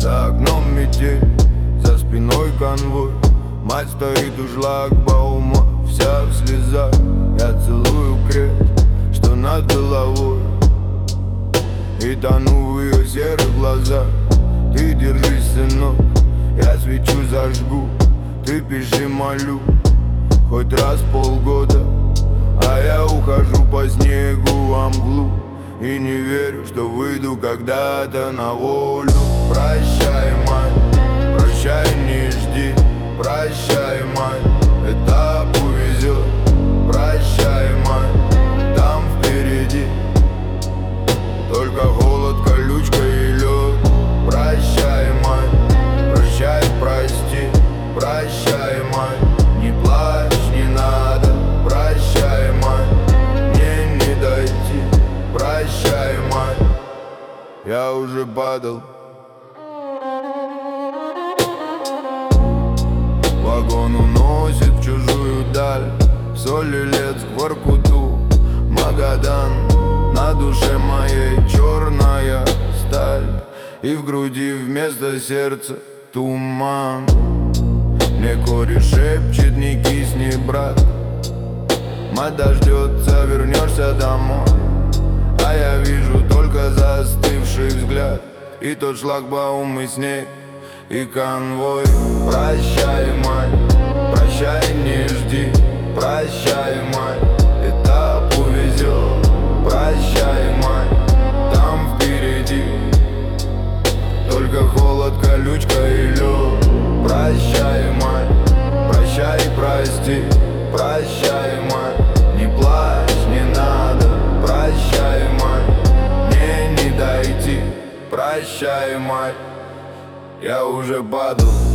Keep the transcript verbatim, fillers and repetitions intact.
За окном метель, за спиной конвой. Мать стоит у шлагбаума, вся в слезах. Я целую крест, что над головой, и тону в ее серых глазах. Ты держись, сынок, я свечу зажгу. Ты пиши, молю, хоть раз в полгода. А я ухожу по снегу во мглу и не верю, что выйду когда-то на волю. Прощай, мать, прощай, не жди. Прощай, мать, этап увезет. Прощай, мать, там впереди только холод, колючка и лед. Прощай, мать, прощай, прости. Прощай, мать, не плачь, не надо. Прощай, мать, мне не дойти. Прощай, мать, я уже падал. Вагон уносит в чужую даль, в Соль-Илецк, в Воркуту, Магадан. На душе моей черная сталь, и в груди вместо сердца туман. Мне кореш шепчет, не кисни, брат. Мать дождется, вернешься домой. А я вижу только застывший взгляд, и тот шлагбаум, и снег, и конвой. Прощай, мать, прощай, не жди. Прощай, мать, этап увезет. Прощай, мать, там впереди только холод, колючка и лед. Прощай, мать, прощай, прости. Прощай, мать, не плачь, не надо. Прощай, мать, мне не дойти. Прощай, мать, я уже падал.